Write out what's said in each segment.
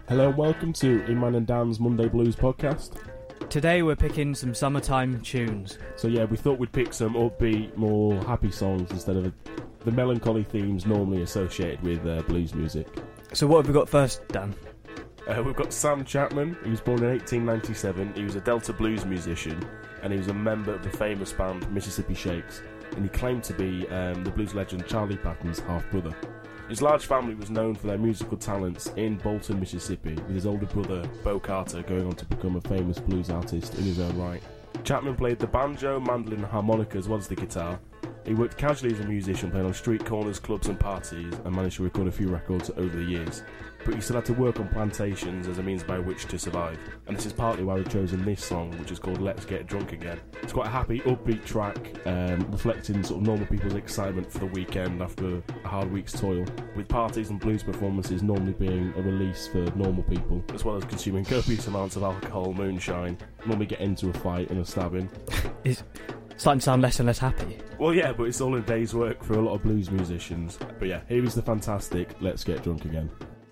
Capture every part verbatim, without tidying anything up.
Hello and welcome to Inman and Dan's Monday Blues podcast. Today we're picking some summertime tunes. So yeah, we thought we'd pick some upbeat, more happy songs instead of the melancholy themes normally associated with uh, blues music. So what have we got first, Dan? Uh, we've got Sam Chapman. He was born in eighteen ninety-seven. He was a Delta blues musician and he was a member of the famous band Mississippi Shakes, and he claimed to be um, the blues legend Charlie Patton's half-brother. His large family was known for their musical talents in Bolton, Mississippi, with his older brother, Bo Carter, going on to become a famous blues artist in his own right. Chapman played the banjo, mandolin and harmonica as well as the guitar. He worked casually as a musician, playing on street corners, clubs and parties, and managed to record a few records over the years. But he still had to work on plantations as a means by which to survive. And this is partly why we've chosen this song, which is called Let's Get Drunk Again. It's quite a happy, upbeat track, um, reflecting sort of normal people's excitement for the weekend after a hard week's toil, with parties and blues performances normally being a release for normal people, as well as consuming copious amounts of alcohol, moonshine, normally get into a fight and a stabbing. It's starting to sound less and less happy. Well, yeah, but it's all a day's work for a lot of blues musicians. But yeah, here is the fantastic Let's Get Drunk Again.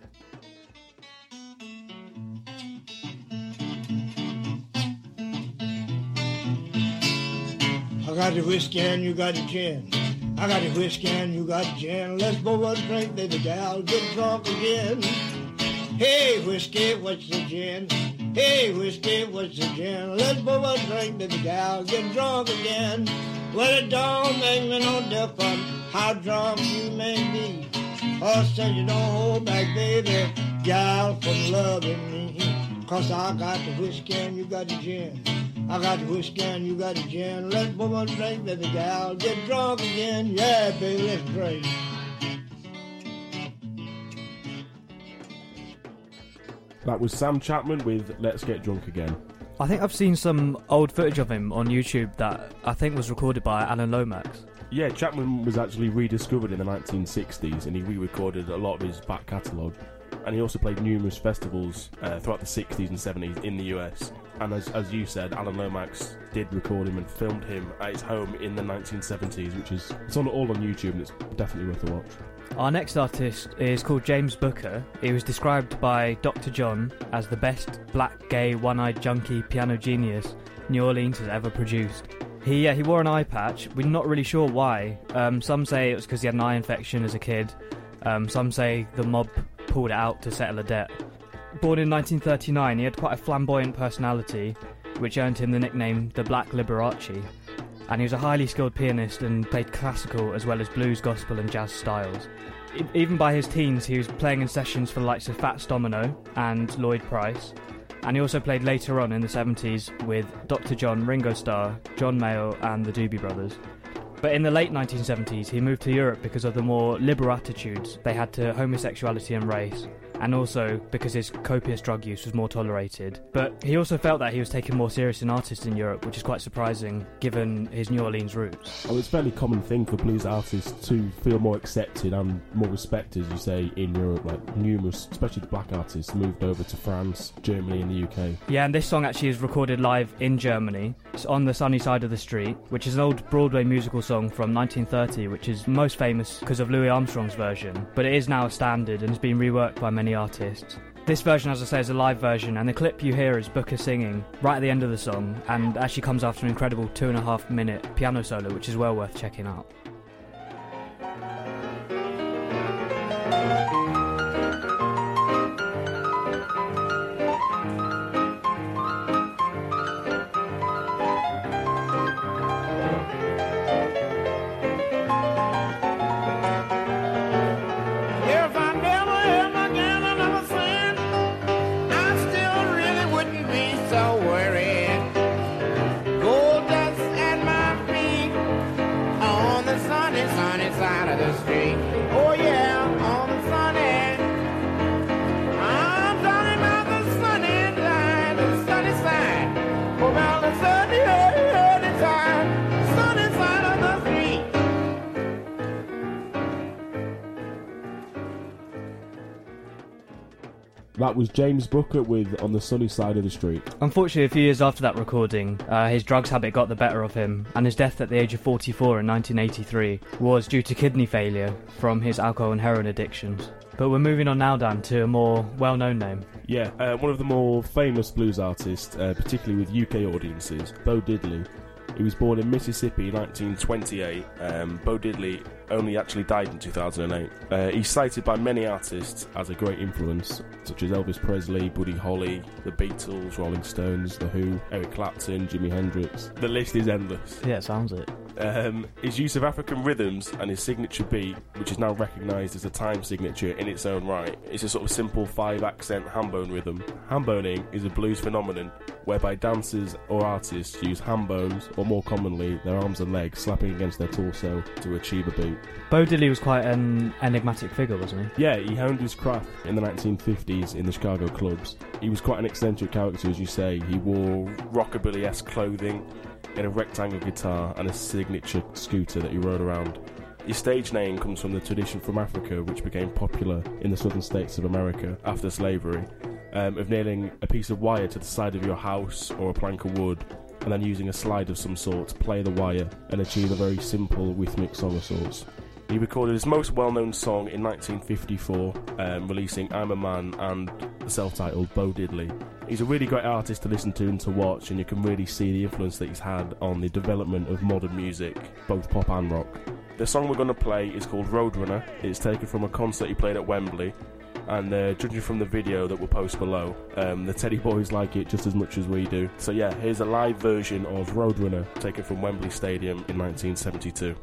I got the whiskey and you got the gin. I got the whiskey and you got the gin. Let's go and drink, baby gal, get drunk again. Hey, whiskey, what's the gin? Hey, whiskey, what's the gin? Let's go and drink, baby gal, get drunk again. Well, it don't make me no difference how drunk you may be. Or say you don't hold back, baby gal, from loving me. Cause I got the whiskey and you got the gin. I got the whiskey and you got the gin. Let's go and drink, baby gal, get drunk again. Yeah, baby, let's drink. That was Sam Chapman with Let's Get Drunk Again. I think I've seen some old footage of him on YouTube that I think was recorded by Alan Lomax. Yeah, Chapman was actually rediscovered in the nineteen sixties and he re-recorded a lot of his back catalogue. And he also played numerous festivals uh, throughout the sixties and seventies in the U S. And as, as you said, Alan Lomax did record him and filmed him at his home in the nineteen seventies, which is it's on all on YouTube and it's definitely worth a watch. Our next artist is called James Booker. He was described by Doctor John as the best black, gay, one-eyed junkie piano genius New Orleans has ever produced. He uh, he wore an eye patch. We're not really sure why. Um, some say it was because he had an eye infection as a kid. Um, some say the mob pulled it out to settle a debt. Born in nineteen thirty-nine, he had quite a flamboyant personality, which earned him the nickname the Black Liberace. And he was a highly skilled pianist and played classical as well as blues, gospel and jazz styles. E- even by his teens, he was playing in sessions for the likes of Fats Domino and Lloyd Price. And he also played later on in the seventies with Doctor John, Ringo Starr, John Mayall and the Doobie Brothers. But in the late nineteen seventies, he moved to Europe because of the more liberal attitudes they had to homosexuality and race, and also because his copious drug use was more tolerated. But he also felt that he was taken more serious as an artist in Europe, which is quite surprising given his New Orleans roots. Well, it's a fairly common thing for blues artists to feel more accepted and more respected, as you say, in Europe. Like numerous, especially the black artists, moved over to France, Germany and the U K. Yeah, and this song actually is recorded live in Germany. It's On the Sunny Side of the Street, which is an old Broadway musical song from nineteen thirty, which is most famous because of Louis Armstrong's version, but it is now a standard and has been reworked by many artists. This version, as I say, is a live version, and the clip you hear is Booker singing right at the end of the song, and actually comes after an incredible two and a half minute piano solo, which is well worth checking out. So worried, gold dust at my feet on the That was James Booker with On the Sunny Side of the Street. Unfortunately, a few years after that recording, uh, his drugs habit got the better of him, and his death at the age of forty-four in nineteen eighty-three was due to kidney failure from his alcohol and heroin addictions. But we're moving on now, Dan, to a more well-known name. Yeah, uh, one of the more famous blues artists, uh, particularly with U K audiences, Bo Diddley. He was born in Mississippi in nineteen twenty-eight. Um, Bo Diddley only actually died in two thousand eight. Uh, he's cited by many artists as a great influence, such as Elvis Presley, Buddy Holly, The Beatles, Rolling Stones, The Who, Eric Clapton, Jimi Hendrix. The list is endless. Yeah, it sounds it. Um, his use of African rhythms and his signature beat, which is now recognised as a time signature in its own right, is a sort of simple five-accent ham-bone rhythm. Ham-boning is a blues phenomenon whereby dancers or artists use ham bones, or more commonly, their arms and legs slapping against their torso to achieve a beat. Bo Diddley was quite an enigmatic figure, wasn't he? Yeah, he honed his craft in the nineteen fifties in the Chicago clubs. He was quite an eccentric character, as you say. He wore rockabilly-esque clothing, in a rectangle guitar and a signature scooter that he rode around. His stage name comes from the tradition from Africa, which became popular in the southern states of America after slavery, um, of nailing a piece of wire to the side of your house or a plank of wood, and then using a slide of some sort to play the wire and achieve a very simple rhythmic song of sorts. He recorded his most well-known song in nineteen fifty-four, um, releasing I'm a Man and the self-titled Bo Diddley. He's a really great artist to listen to and to watch, and you can really see the influence that he's had on the development of modern music, both pop and rock. The song we're going to play is called Roadrunner. It's taken from a concert he played at Wembley, and uh, judging from the video that we'll post below, um, the Teddy Boys like it just as much as we do. So yeah, here's a live version of Roadrunner taken from Wembley Stadium in nineteen seventy-two.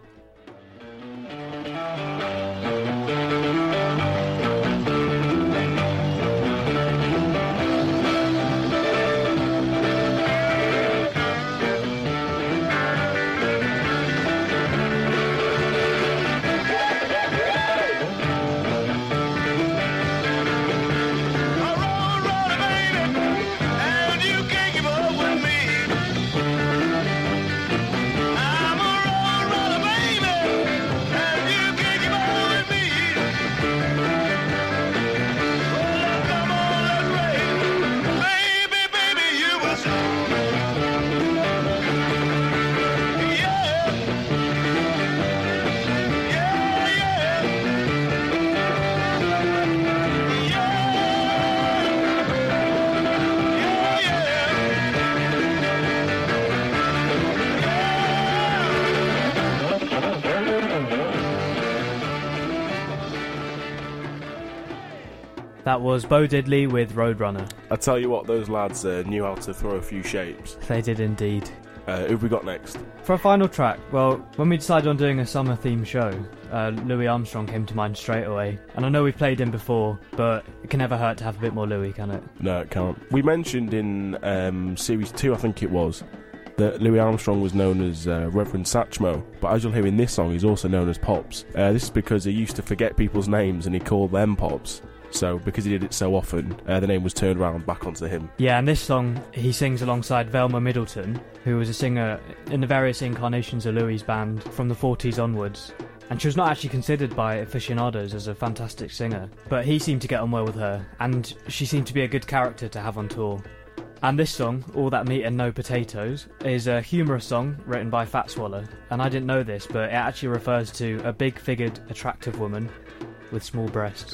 That was Bo Diddley with Roadrunner. I tell you what, those lads uh, knew how to throw a few shapes. They did indeed. Uh, who have we got next? For a final track, well, when we decided on doing a summer-themed show, uh, Louis Armstrong came to mind straight away. And I know we've played him before, but it can never hurt to have a bit more Louis, can it? No, it can't. We mentioned in um, Series two, I think it was, that Louis Armstrong was known as uh, Reverend Satchmo, but as you'll hear in this song, he's also known as Pops. Uh, this is because he used to forget people's names and he called them Pops. So, because he did it so often, uh, the name was turned around back onto him. Yeah, and this song he sings alongside Velma Middleton, who was a singer in the various incarnations of Louis' band from the forties onwards. And she was not actually considered by aficionados as a fantastic singer, but he seemed to get on well with her, and she seemed to be a good character to have on tour. And this song, All That Meat and No Potatoes, is a humorous song written by Fat Swallow. And I didn't know this, but it actually refers to a big-figured, attractive woman with small breasts.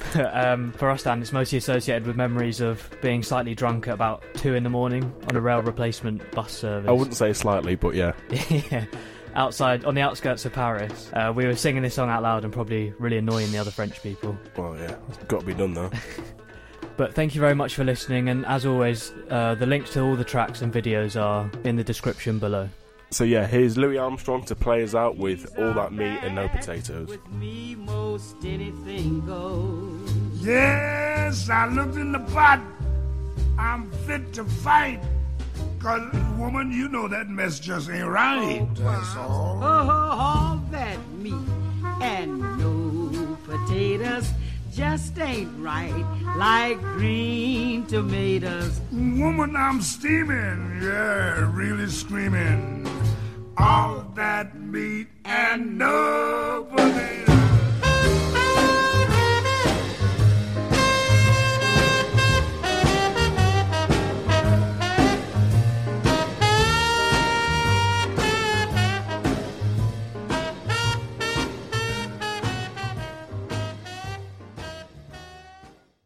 um, for us, Dan, it's mostly associated with memories of being slightly drunk at about two in the morning on a rail replacement bus service. I wouldn't say slightly, but yeah. Yeah. Outside, on the outskirts of Paris. Uh, we were singing this song out loud and probably really annoying the other French people. Well, yeah, it's got to be done though. But thank you very much for listening, and as always, uh, the links to all the tracks and videos are in the description below. So yeah, here's Louis Armstrong to play us out with All That Meat and No Potatoes. With me, most anything goes. Yes, I looked in the pot. I'm fit to fight. Cause, woman, you know that mess just ain't right. Oh, that's all. Oh, all that meat and no potatoes just ain't right, like green tomatoes. Woman, I'm steaming, yeah, really screaming. All that meat and no potatoes.